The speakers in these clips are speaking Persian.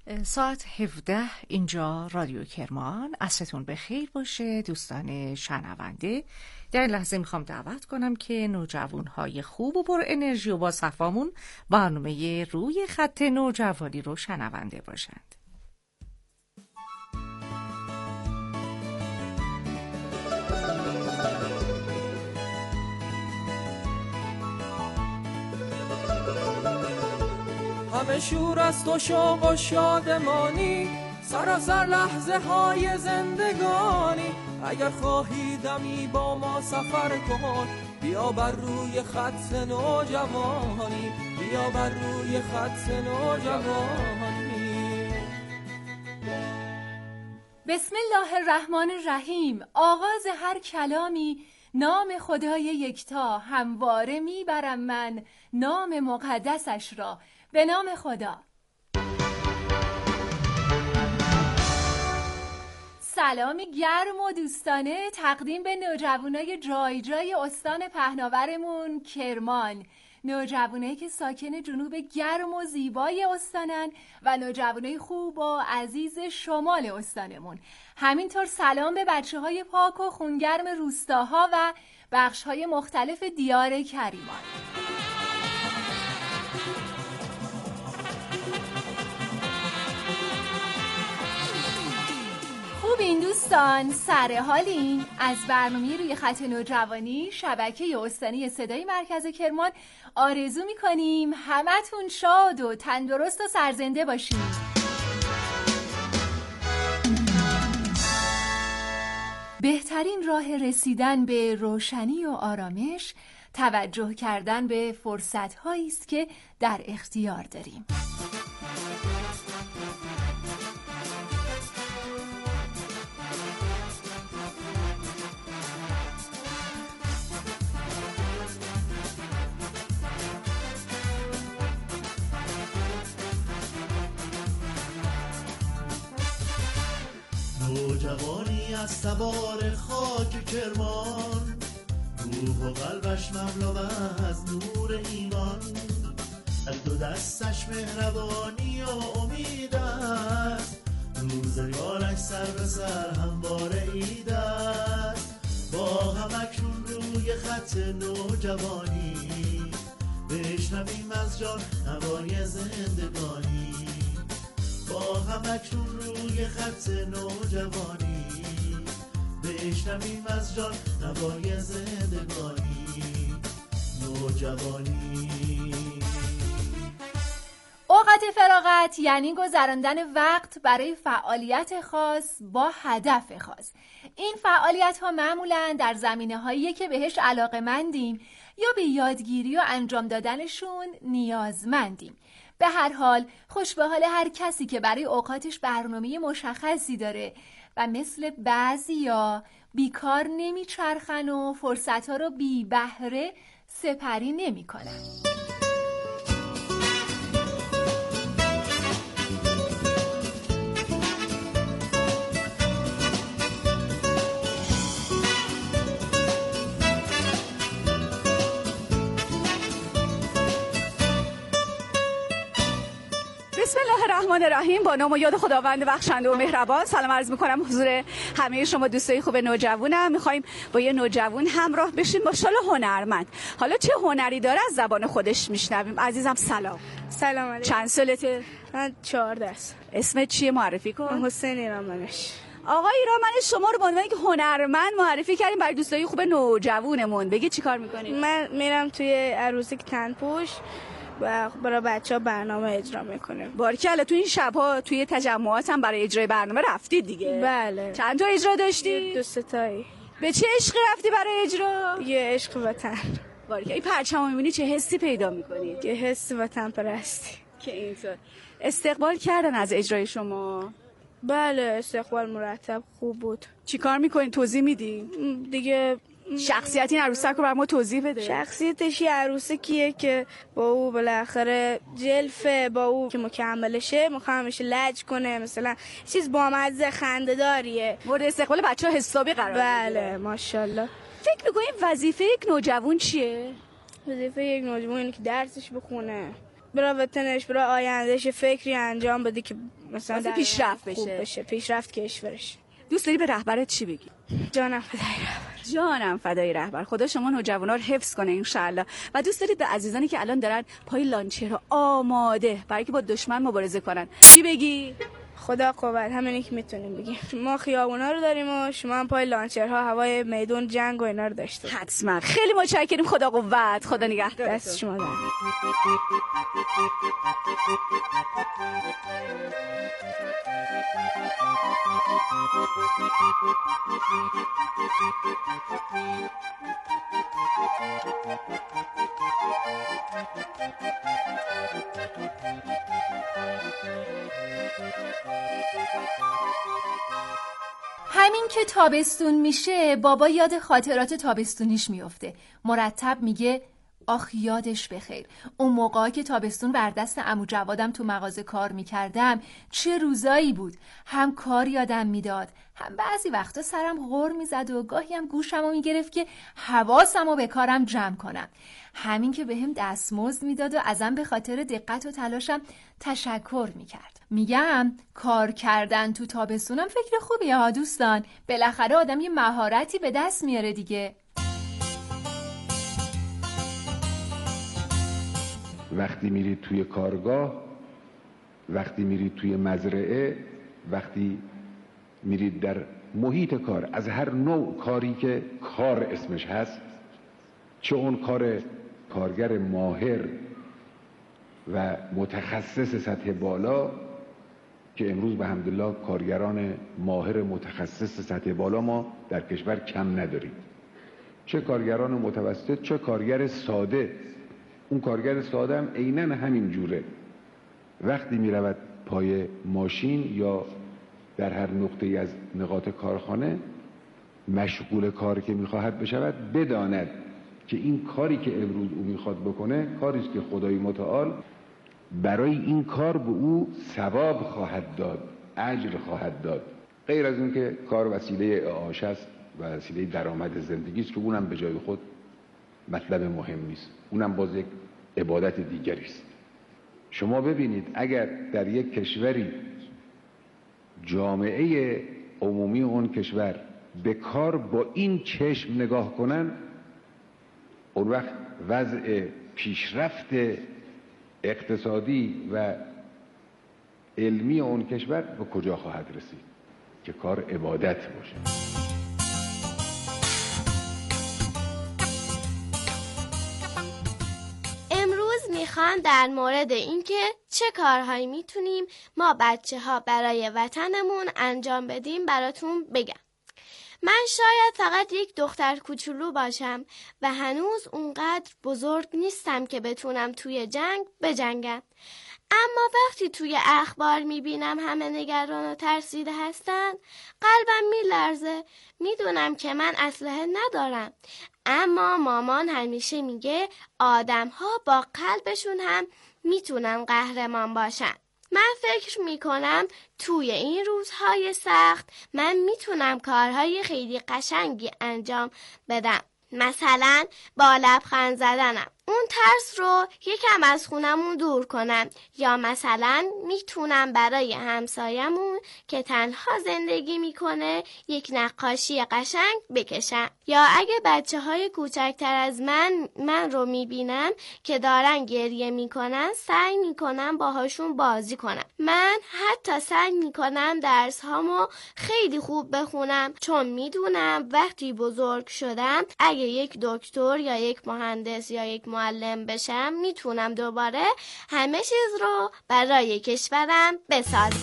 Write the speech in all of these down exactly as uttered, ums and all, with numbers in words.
ساعت هفده اینجا رادیو کرمان. عصرتون بخیر باشه دوستان شنونده. در این لحظه میخوام دعوت کنم که نوجوانهای خوب و پر انرژی و با صفامون برنامه روی خط نوجوانی رو شنونده باشند. همه شور است و شوق و شادمانی، سراسر لحظه های زندگانی. اگر خواهی دمی با ما سفر کن، بیا بر روی خط نوجوانی، بیا بر روی خط نوجوانی. بسم الله الرحمن الرحیم. آغاز هر کلامی نام خدای یکتا، همواره میبرم من نام مقدسش را به نام خدا. سلامی گرم و دوستانه تقدیم به نوجوانای جای جای استان پهناورمون کرمان، نوجوانایی که ساکن جنوب گرم و زیبای استانن و نوجوانای خوب و عزیز شمال استانمون. همینطور سلام به بچه های پاک و خونگرم روستاها و بخش های مختلف دیار کریمان. خوب این دوستان، سر حالین؟ از برنامه روی خط نوجوانی شبکه استانی صدای مرکز کرمان آرزو میکنیم همتون شاد و تندرست و سرزنده باشین. بهترین راه رسیدن به روشنی و آرامش توجه کردن به فرصت‌هایی است که در اختیار داریم. نوجوانی از سوار خاک کرمان، روح و قلبش مملو از نور ایمان. از دو دستش مهربانی و امید است، روزگارش سر به سر همواره عید است. با هم اکنون روی خط نوجوانی، بشنویم از جان نوای زندگانی. با هم اکنون روی خط نوجوانی، بشنویم از جان نوای زندگانی. نوجوانی اوقات فراغت یعنی گذراندن وقت برای فعالیت خاص با هدف خاص. این فعالیت ها معمولاً در زمینه هایی که بهش علاقه‌مندیم یا به یادگیری و انجام دادنشون نیازمندیم. به هر حال خوش به حال هر کسی که برای اوقاتش برنامه مشخصی داره و مثل بعضیا بیکار نمیچرخن و فرصتها رو بی بهره سپری نمی کنن. بسم الله الرحمن الرحیم. با نام و یاد خداوند بخشنده و مهربان سلام عرض میکنم حضور همه شما دوستای خوب نوجوانم. میخوایم با یه نوجوان همراه بشیم، ماشاءالله هنرمند. حالا چه هنری داره از زبان خودش میشنویم. عزیزم سلام. سلام علیکم. چند سالته؟ من چهارده است. اسمت چیه؟ معرفی کن. حسین ایرانمنش. آقا ایرانمنش، شما رو به عنوان یک هنرمند معرفی کردیم برای دوستای خوب نوجوانمون. بگی چیکار میکنی؟ من میرم توی عروسک تنپوش و برای بچه‌ها برنامه اجرا میکنه. بارکلا. تو این شب‌ها توی تجمعات هم برای اجرای برنامه رفتید دیگه؟ بله. چند تا اجرا داشتی؟ دو سه تایی. به چه عشقی رفتی برای اجرا؟ یه عشق وطن. بارکلا. این پرچمو می‌بینی چه حسی پیدا می‌کنی؟ یه حس وطن پرستی. که اینطور استقبال کردن از اجرای شما؟ بله، استقبال مرتب خوب بود. چیکار می‌کنی؟ توضیح میدی؟ دیگه شخصیت این عروسک رو بر ما توضیح بده. شخصیتش یه عروسکیه که با او بالاخره جلفه، با او که مکملشه میخوام همیشه لج کنه، مثلا چیز بامزه خنده‌داریه. مورد استقبال بچه‌ها حسابی قرار بله میگیره. ماشاءالله. فکر می‌کنی وظیفه یک نوجوان چیه؟ وظیفه یک نوجوان اینه که درسش بخونه، برای وطنش، برای آیندهش فکری انجام بده که مثلا پیشرفت بشه. بشه پیشرفت کشورش. دوست داری به رهبرت چی بگی؟ جانم فدای رهبر. جانم فدای رهبر. خدا شما نوجوانا رو حفظ کنه ان شاء الله. و دوست دارید به عزیزانی که الان دارن پای لانچرها آماده برای که با دشمن مبارزه کنن چی بگی؟ خدا قوت، همینی که میتونیم بگیم. ما خیابونا رو داریم و شما هم پای لانچرها هوای میدون جنگ و اینا رو داشته. حتما. خیلی متشکریم. خدا قوت. خدا نگهدار. دست شما در. همین که تابستون میشه بابا یاد خاطرات تابستونیش میفته. مرتب میگه آخ یادش بخیر، اون موقعی که تابستون بر دست عمو جوادم تو مغازه کار میکردم چه روزایی بود. هم کار یادم میداد، هم بعضی وقتا سرم غر میزد و گاهی هم گوشمو میگرفت که حواسمو به کارم جمع کنم. همین که بهم دستمزد میداد و ازم به خاطر دقت و تلاشم تشکر میکرد. میگم کار کردن تو تابستونم فکر خوبیه ها دوستان، بالاخره آدم یه مهارتی به دست میاره دیگه. وقتی میرید توی کارگاه، وقتی میرید توی مزرعه، وقتی میرید در محیط کار، از هر نوع کاری که کار اسمش هست، چه اون کار کارگر ماهر و متخصص سطح بالا که امروز به حمدالله کارگران ماهر متخصص سطح بالا ما در کشور کم نداریم، چه کارگران متوسط، چه کارگر ساده. اون کارگر ساده هم عیناً همین جوره، وقتی می رود پای ماشین یا در هر نقطه‌ای از نقاط کارخانه مشغول کاری که می‌خواهد بشود، بداند که این کاری که امروز او می‌خواد بکنه کاری است که خدای متعال برای این کار به او ثواب خواهد داد، اجر خواهد داد. غیر از این که کار وسیله اعاشه است و وسیله درآمد زندگی است که اونم به جای خود مطلب مهم نیست، اونم باز یک عبادت دیگری است. شما ببینید اگر در یک کشوری جامعه عمومی اون کشور به کار با این چشم نگاه کنن، اون وقت وضع پیشرفت اقتصادی و علمی اون کشور به کجا خواهد رسید؟ که کار عبادت باشه. میخوان در مورد اینکه چه کارهایی میتونیم ما بچه ها برای وطنمون انجام بدیم براتون بگم. من شاید فقط یک دختر کوچولو باشم و هنوز اونقدر بزرگ نیستم که بتونم توی جنگ بجنگم، اما وقتی توی اخبار میبینم همه نگران و ترسیده هستن قلبم میلرزه. میدونم که من اسلحه ندارم، اما مامان همیشه میگه آدم ها با قلبشون هم میتونن قهرمان باشن. من فکر میکنم توی این روزهای سخت من میتونم کارهای خیلی قشنگی انجام بدم، مثلا با لبخند زدنم اون ترس رو یکم از خونمون دور کنم، یا مثلا میتونم برای همسایمون که تنها زندگی میکنه یک نقاشی قشنگ بکشم، یا اگه بچه های کوچکتر از من من رو میبینم که دارن گریه میکنن سعی میکنم باهاشون بازی کنم. من حتی سعی میکنم درس هامو خیلی خوب بخونم، چون میدونم وقتی بزرگ شدم اگه یک دکتر یا یک مهندس یا یک معلم بشم میتونم دوباره همه چیز رو برای کشورم بسازم.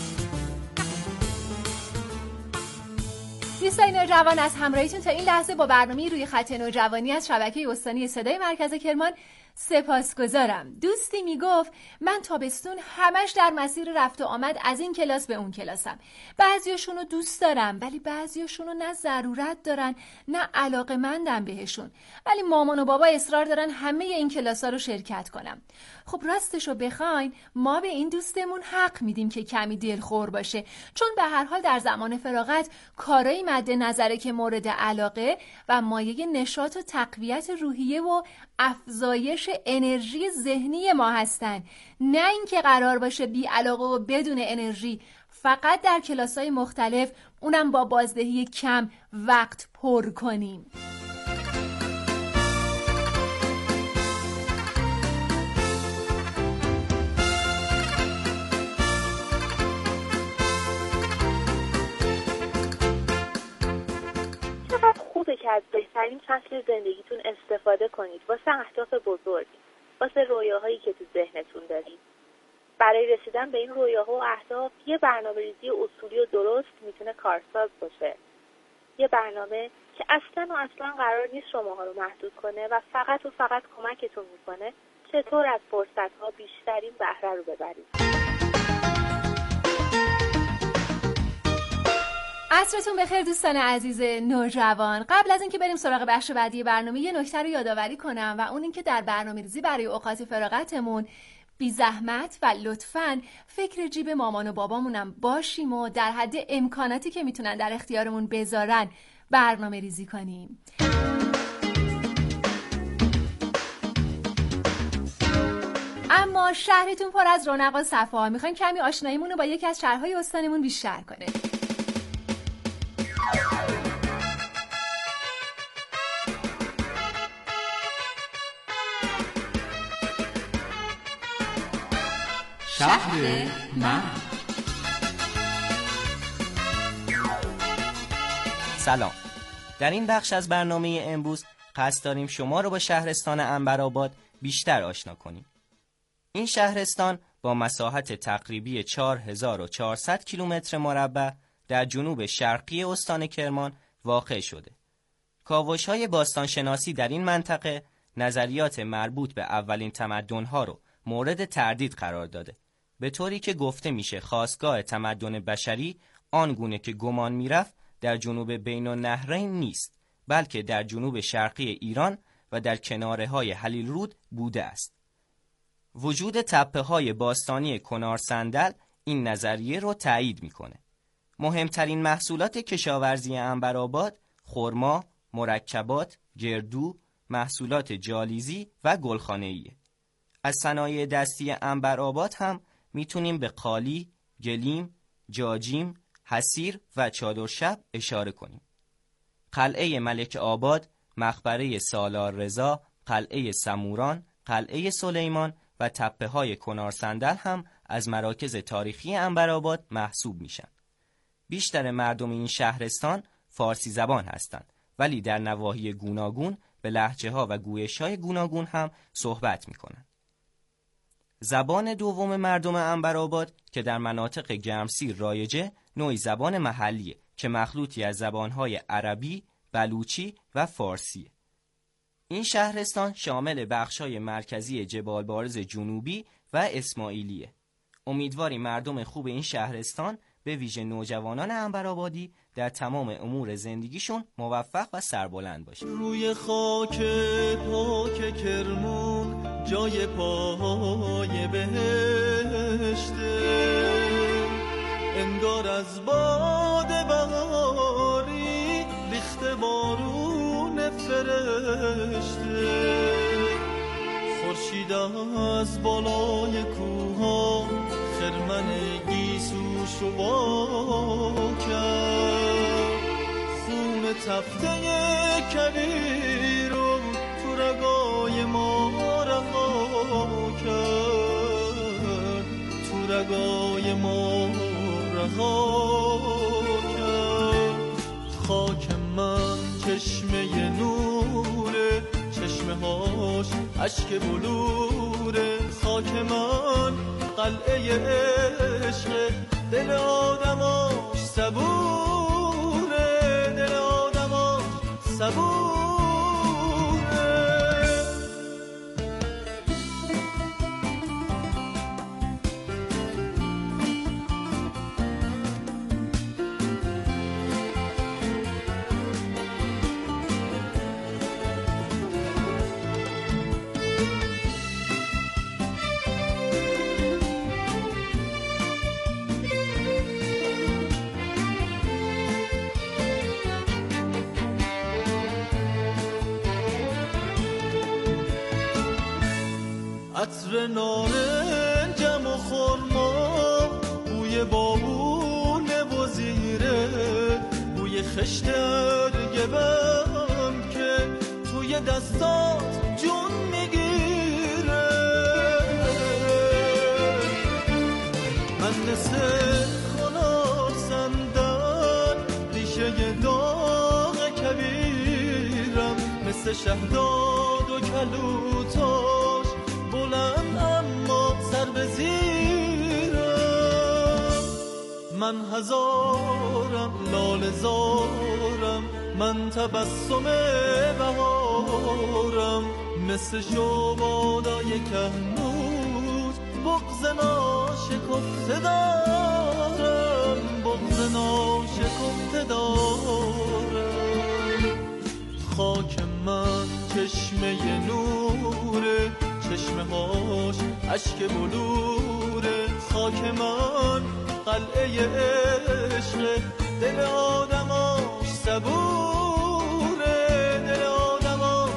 دوستان نوجوان، از همراهیتون تا این لحظه با برنامه روی خط نوجوانی از شبکه استانی صدای مرکز کرمان سپاسگزارم. دوستی میگفت من تابستون همش در مسیر رفت و آمد از این کلاس به اون کلاسم. بعضیاشونو دوست دارم ولی بعضیاشونو نه ضرورت دارن نه علاقه‌مندم بهشون، ولی مامان و بابا اصرار دارن همه این کلاسا رو شرکت کنم. خب راستشو بخواین ما به این دوستمون حق میدیم که کمی دلخور باشه، چون به هر حال در زمان فراغت کارایی مد نظره که مورد علاقه و مایه نشاط و تقویت روحیه و افزایش بخش انرژی ذهنی ما هستن، نه اینکه قرار باشه بی علاقه و بدون انرژی فقط در کلاس‌های مختلف، اونم با بازدهی کم، وقت پر کنیم. خوبه که از بهترین فصل زندگیتون استفاده کنید واسه اهداف بزرگ، واسه رویاهایی که تو ذهنتون دارید. برای رسیدن به این رویاها و اهداف یه برنامه‌ریزی اصولی و درست میتونه کارساز باشه. یه برنامه که اصلا و اصلا قرار نیست شماها رو محدود کنه و فقط و فقط کمکتون میکنه چطور از فرصت‌ها بیشترین بهره رو ببرید. عصرتون بخیر دوستان عزیز نوجوان. قبل از اینکه بریم سراغ بخش بعدی برنامه، یه نکته رو یادآوری کنم و اون اینکه در برنامه‌ریزی برای اوقات فراغتمون بی زحمت و لطفاً فکر جیب مامان و بابامونم باشیم و در حد امکاناتی که میتونن در اختیارمون بذارن برنامه ریزی کنیم. اما شهرتون پر از رونق و صفا. میخوایم کمی آشناییمون رو با یکی از شهرهای استانمون بیشتر کنه. شهر من. سلام. در این بخش از برنامه امروز قصد داریم شما رو با شهرستان عنبرآباد بیشتر آشنا کنیم. این شهرستان با مساحت تقریبی چهار هزار و چهارصد کیلومتر مربع در جنوب شرقی استان کرمان واقع شده. کاوش‌های باستانشناسی در این منطقه نظریات مربوط به اولین تمدن‌ها رو مورد تردید قرار داده، به طوری که گفته میشه خاستگاه تمدن بشری آنگونه که گمان میرفت در جنوب بین النهرین نیست، بلکه در جنوب شرقی ایران و در کناره های هلیل رود بوده است. وجود تپه های باستانی کنار صندل این نظریه رو تایید میکنه. مهمترین محصولات کشاورزی عنبرآباد خرما، مرکبات، گردو، محصولات جالیزی و گلخانه‌ایه. از صنایع دستی عنبرآباد هم میتونیم به قالی، گلیم، جاجیم، حصیر و چادر شب اشاره کنیم. قلعه ملک آباد، مقبره سالار رضا، قلعه سموران، قلعه سلیمان و تپه های کنار صندل هم از مراکز تاریخی عنبرآباد محسوب میشن. بیشتر مردم این شهرستان فارسی زبان هستند، ولی در نواحی گوناگون به لهجه ها و گویش های گوناگون هم صحبت میکنن. زبان دوم مردم عنبرآباد که در مناطق گرمسیر رایجه، نوعی زبان محلیه که مخلوطی از زبانهای عربی، بلوچی و فارسیه. این شهرستان شامل بخشای مرکزی جبال بارز جنوبی و اسماعیلیه. امیدواریم مردم خوب این شهرستان به ویژه نوجوانان عنبرآبادی در تمام امور زندگیشون موفق و سربلند باشه. روی خاک پاک کرمون جای پای بهشته، انگار از باد بهاری ریخته بارون فرشته. خورشید از بالای کوها خرمن گیسوشو وا کرد، خون تفته کبیر رو تو رگای ما رها کرد، تو رگای ما رها کرد. خاک من چشمه نوره، چشمه هاش اشک بلوره. خاک من قلعه عشق، دل آدماش صبوره، دل آدماش صبوره. عطر نارنجم و خرما، بوی بابونه و زیره، بوی خشت گبم که توی دستات جون میگیره. من مثل خنار سندن ریشه داغ کبیرم، مثل شهداد و کلوتاش بلند اما سر به زیرم. من هزارم لاله زارم، من تبسم بهارم، مثل شبادای کهنوت بغض ناشکفته دارم، بغض ناشکفته دارم. خاک من چشمه نوره، چشمه هاش اشک بلوره. خاک من قلعه عشق، دل آدماش صبوره، دل آدماش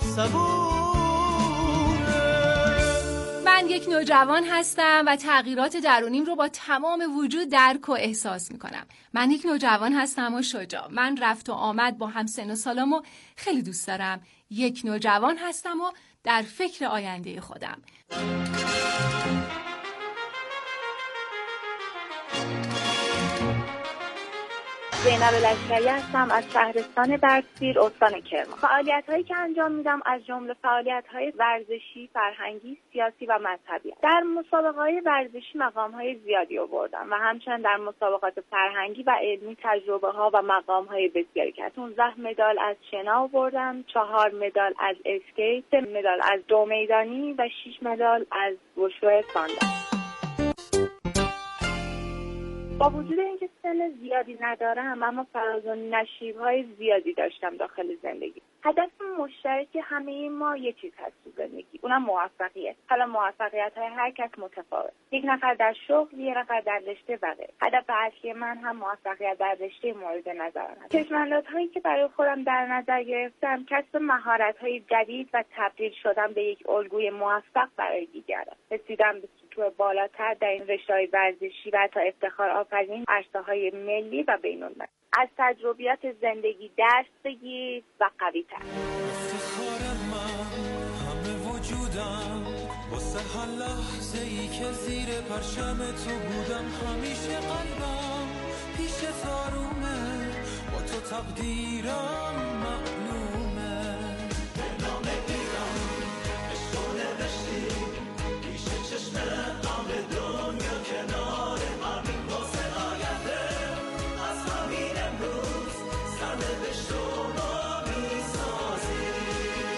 صبوره. من یک نوجوان هستم و تغییرات درونیم رو با تمام وجود درک و احساس میکنم. من یک نوجوان هستم و شجاع. من رفت و آمد با همسن و سالامو خیلی دوست دارم. یک نوجوان هستم و در فکر آینده خودم. زینب لشکری هستم از شهرستان بردسیر استان کرمان. فعالیت‌هایی که انجام میدم از جمله فعالیت‌های ورزشی، فرهنگی، سیاسی و مذهبی است. در مسابقه‌های ورزشی مقام‌های زیادی آوردم و همچنین در مسابقات فرهنگی و علمی تجربه‌ها و مقام‌های بسیاری کردم. پانزده مدال از شنا آوردم، چهار مدال از اسکیت، سه مدال از دو میدانی و شش مدال از وشو ساندن. با وجود اینکه سن زیادی ندارم اما فراز و نشیب‌های زیادی داشتم داخل زندگی. هدف مشترک همه ما یه چیز هست تو زندگی، اونم موفقیت. حالا موفقیت‌های هر کس متفاوت. یک نفر در شغل، یک نفر در رشته و غیره. هدف اصلی من هم موفقیت در رشته مورد نظرم هست. چشم‌اندازهایی که برای خودم در نظر گرفتم کسب مهارت‌های جدید و تبدیل شدن به یک الگوی موفق برای دیگران. رسیدم به سطوح بالاتر در این رشته‌های ورزشی و تا افتخار آفرین عرصه‌های ملی و بین‌المللی. از تجربیات زندگی درس بگیر و قوی تر. افتخار من همه وجودم، واسه هر لحظه ای که زیر پرچم تو بودم، همیشه قلبم پیش تارومه، با تو تقدیرم معلومه. به نام ایران عشق و نوشتی، پیش چشم غم دنیا کنار همین واسه آینده، از همین امروز سرنوشت رو ما میسازیم.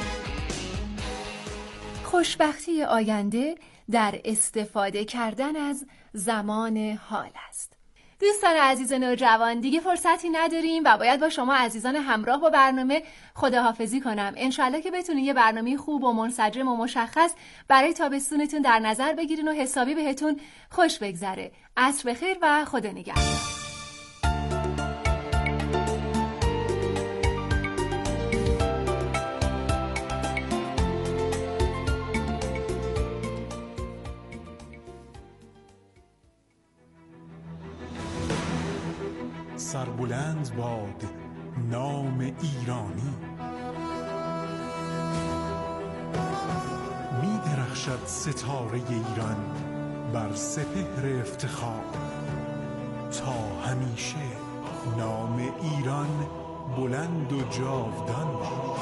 خوشبختی آینده در استفاده کردن از زمان حال است. دوستان عزیز نوجوان، دیگه فرصتی نداریم و باید با شما عزیزان همراه با برنامه خداحافظی کنم. انشالله که بتونین یه برنامه خوب و منسجم و مشخص برای تابستونتون در نظر بگیرین و حسابی بهتون خوش بگذره. عصر بخیر و خدا نگهدار. سربلند باد نام ایرانی، می درخشد ستاره ایران بر سپهر افتخار. تا همیشه نام ایران بلند و جاودان باد.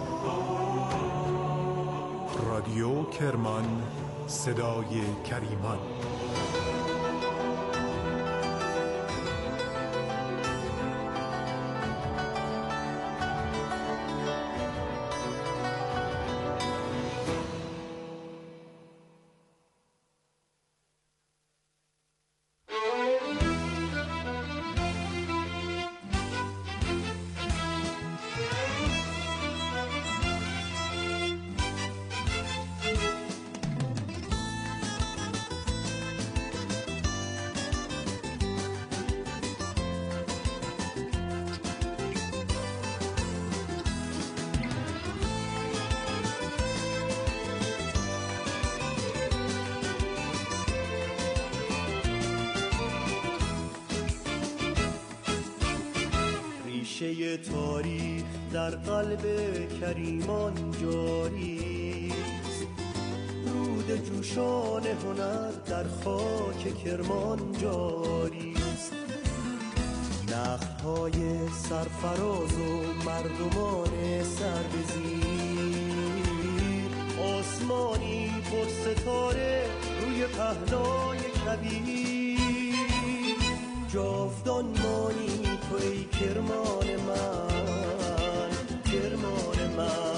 رادیو کرمان، صدای کریمان. ریشه تاریخ در قلب کریمان جاری است، رود جوشان هنر در خاک کرمان جاری است. نخل‌های سرفراز و مردمان سربزیر، آسمانی پر ستاره روی پهنای کبیر. جاودان مانی تو ای کرمان من، کرمان من.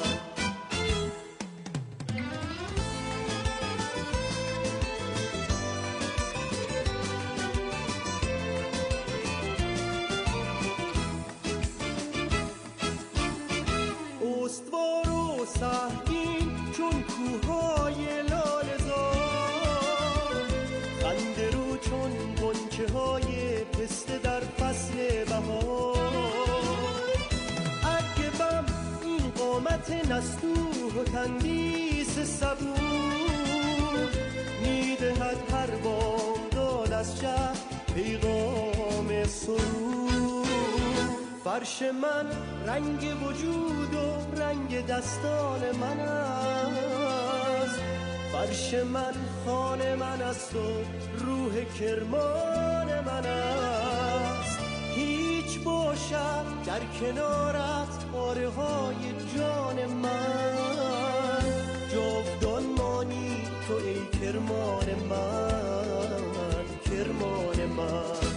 استوار و سهمگین چون کوههای لاله‌زار، خنده رو چون غنچه های پسته در فصل بهار. اگه بم این قامت نستوه و تندیس صبور، میدهد هر بامداد از شهر پیغام سرور. فرش من رنگ وجود و رنگ دستان من است، فرش من خانه من است و روح کرمان من است. هیچ باشد در کنارت پاره های جان من، جاودان مانی تو ای کرمان من، کرمان من.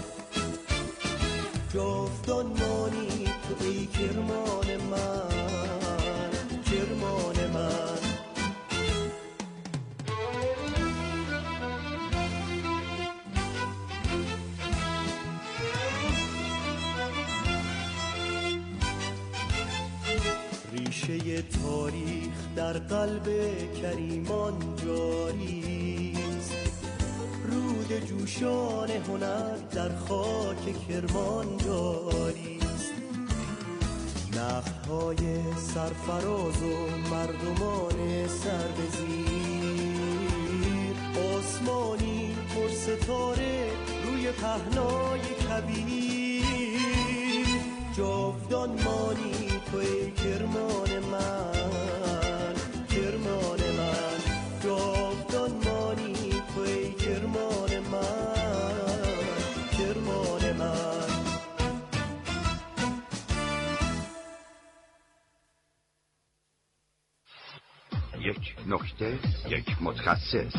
جاودان مانی تو ای کرمان من، کرمان من. ریشه تاریخ در قلب کریمان جاری است، رود جوشان هنر در خاک کرمان جاری است. نخل‌های سرفراز و مردمان سربزیر، آسمانی پر ستاره روی پهنای کبیر. جاودان مانی تو ای کرمان من، کرمان من. جاودان مانی تو ای کرمان من، کرمان من. یک نکته، یک متخصص.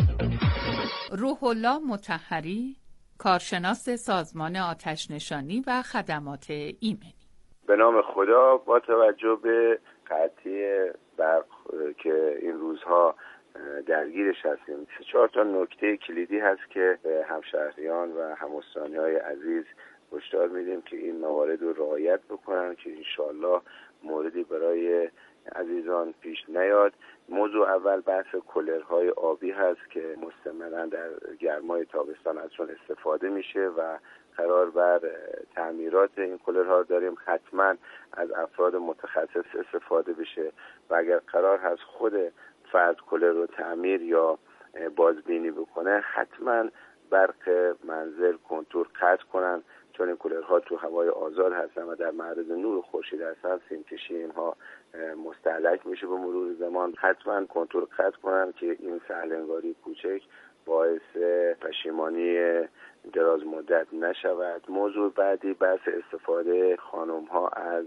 روح الله مطهری، کارشناس سازمان آتش‌نشانی و خدمات ایمنی. به نام خدا، با توجه به قطعی برق که این روزها درگیرش هستیم، سه چهار تا نکته کلیدی هست که به همشهریان و هم‌استانی‌های عزیز هشدار میدیم که این موارد رو رعایت بکنن که انشالله موردی برای عزیزان پیش نیاد. موضوع اول بحث کولرهای آبی هست که مستمرا در گرمای تابستان ازشون استفاده میشه و قرار بر تعمیرات این کولرها داریم. حتما از افراد متخصص استفاده بشه و اگر قرار هست خود فرد کولر رو تعمیر یا بازبینی بکنه، حتما برق منزل کنتور قطع کنن، چون این کولرها تو هوای آزاد هستن و در معرض نور خورشید هستن. سیمکشی اینها مستهلک میشه به مرور زمان. حتما کنتور قطع کنن که این سهلنگاری کوچک باعث پشیمانی دراز مدت نشود. موضوع بعدی بحث استفاده خانم ها از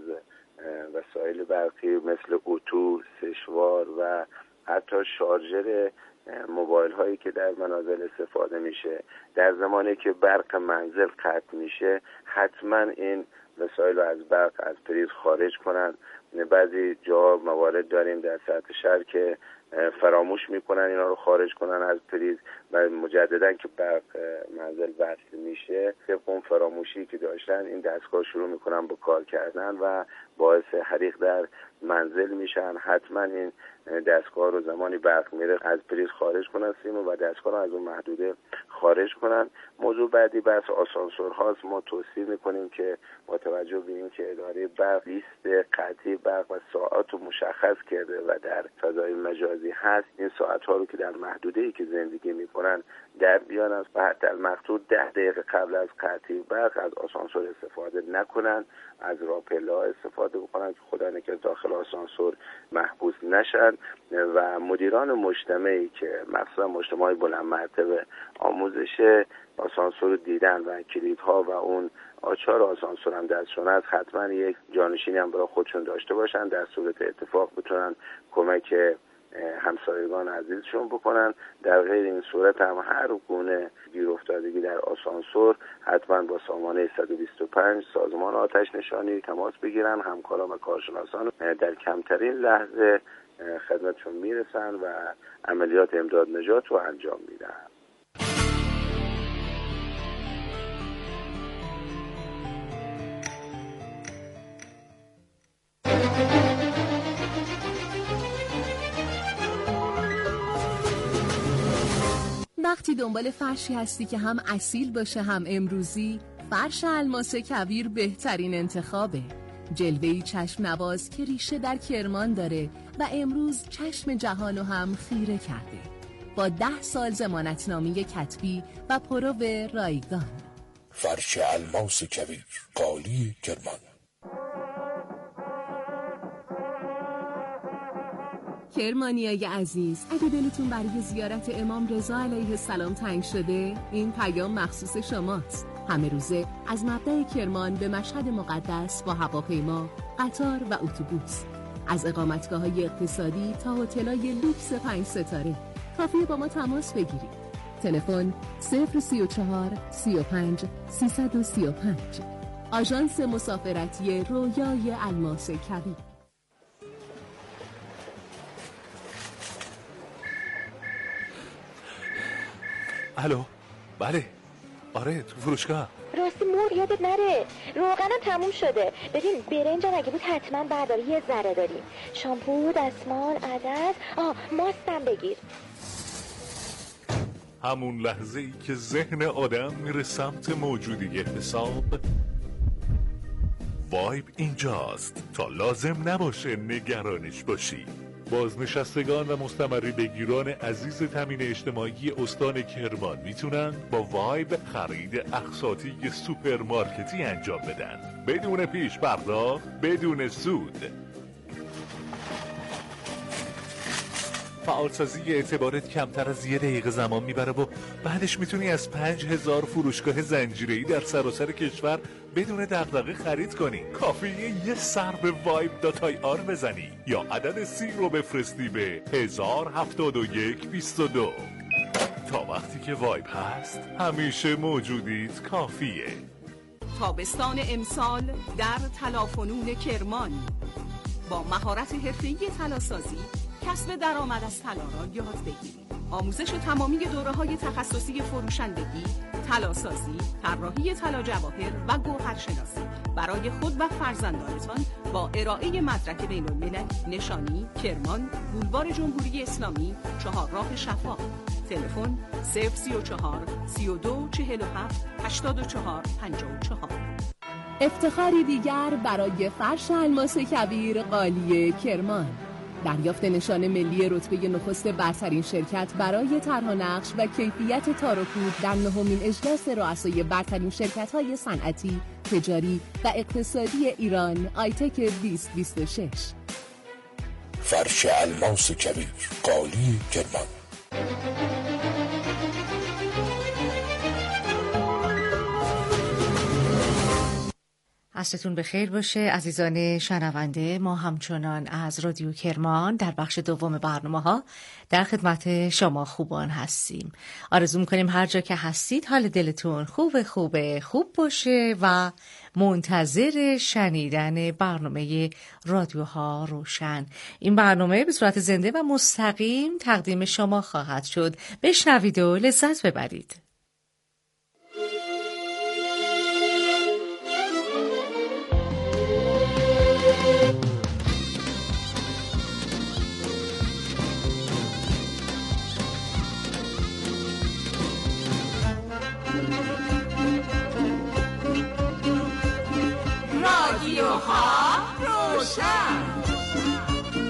وسایل برقی مثل اتو، سشوار و حتی شارژر موبایل هایی که در منازل استفاده میشه. در زمانی که برق منزل قطع میشه، حتما این وسایل رو از برق از پریز خارج کنن. بعضی جا موارد داریم در سطح شهر که فراموش میکنن اینا رو خارج کنن از پریز و مجددا که برق منزل وصل میشه، طبق اون فراموشی که داشتن این دستگاه شروع میکنن به کار کردن و باعث حریق در منزل میشن. حتما این دستگاه رو زمانی برق میره از پریز خارج کنن سیمو و دستگاه رو از اون محدوده خارج کنن. موضوع بعدی بحث آسانسور هاست. ما توصیه میکنیم که با توجه به این که اداره برق لیست قطعی برق و ساعات رو مشخص کرده و در فضای مجازی هست، این ساعت ها رو که در محدوده ای که زندگی میکنن میکنن در بیان و حتی المقصود ده دقیقه قبل از قطعی برق از آسانسور استفاده نکنن، از راپلا استفاده بکنن که خدا نکنه داخل آسانسور محبوس نشن و مدیران مجتمعی که مثلا مجتمعی بلند مرتبه آموزش آسانسور دیدن و کلیدها و اون آچار آسانسور هم دستشون هست، حتما یک جانشینی هم برای خودشون داشته باشن، در صورت اتفاق بتونن کمک همسایگان عزیزشون بکنن. در غیر این صورت هم هر گونه گیر افتادگی در آسانسور حتما با سامانه صد و بیست و پنج سازمان آتش نشانی تماس بگیرن. همکاران و کارشناسان در کمترین لحظه خدمتشون میرسن و عملیات امداد نجات رو انجام میدن. وقتی دنبال فرشی هستی که هم اصیل باشه هم امروزی، فرش الماس کویر بهترین انتخابه. جلوه‌ای چشم نواز که ریشه در کرمان داره و امروز چشم جهانو هم خیره کرده. با ده سال ضمانتنامه کتبی و پرو رایگان. فرش الماس کویر، قالی کرمان. کرمانیای عزیز، اگه دلتون برای زیارت امام رضا علیه السلام تنگ شده، این پیام مخصوص شماست. همه روزه از مبدأ کرمان به مشهد مقدس با هواپیما، قطار و اتوبوس. از اقامتگاه‌های اقتصادی تا هتل‌های لوکس پنج ستاره. کافیه با ما تماس بگیرید. تلفن صفر سی و چهار سی و پنج سیصد و سی و پنج. آژانس مسافرتی رویای الماس کویر. الو، بله، آره تو فروشگاه. راستی مور یادت نره، روغنم تموم شده. ببین برنجم اگه بود حتما برداری، یه ذره داریم. شامپو، دستمال، عدس، آه ماستم بگیر. همون لحظه ای که ذهن آدم میره سمت موجودی حساب، وایب اینجاست تا لازم نباشه نگرانش باشی. بازنشستگان و مستمری بگیران عزیز تامین اجتماعی استان کرمان میتونن با وایب خرید اقساطی سوپرمارکتی انجام بدن بدون پیش پرداخت، بدون سود. فعالسازی اعتبارت کمتر از یه دقیقه زمان میبره و بعدش میتونی از پنج هزار فروشگاه زنجیره‌ای در سراسر کشور بدون دغدغه خرید کنی. کافیه یه سر به وایب دات آی آر بزنی یا عدد سی رو بفرستی به هزار هفتاد و یک بیست و دو. تا وقتی که وایب هست همیشه موجودیت کافیه. تابستان امسال در طلافنون کرمان با مهارت حرفه‌ای طلاسازی کسب درآمد از طلا را یاد بگیرید. آموزش تمامی دوره‌های تخصصی فروشندگی، طلاسازی، طراحی طلا جواهر و گوهرشناسی برای خود و فرزندانتان با ارائه مدرک بین‌المللی نشانی کرمان، بولوار جمهوری اسلامی، چهارراه شفا. تلفن صفر سی و چهار سی و دو چهل و هفت هشتاد و چهار پنجاه و چهار. افتخاری دیگر برای فرش الماس کویر قالی کرمان. دریافت نشان ملی رتبه نخست برترین شرکت برای طرح و نقش و کیفیت تار و پود در نهمین اجلاس رؤسای برترین شرکت‌های صنعتی، تجاری و اقتصادی ایران آیتک بیست بیست و شش. فرش الماس کویر، قالی کرمان. عصرتون بخیر باشه عزیزان شنونده. ما همچنان از رادیو کرمان در بخش دوم برنامه ها در خدمت شما خوبان هستیم. آرزو میکنیم هر جا که هستید حال دلتون خوب خوب خوب باشه و منتظر شنیدن برنامه رادیوها روشن. این برنامه به صورت زنده و مستقیم تقدیم شما خواهد شد. بشنوید و لذت ببرید. رادیوها روشن.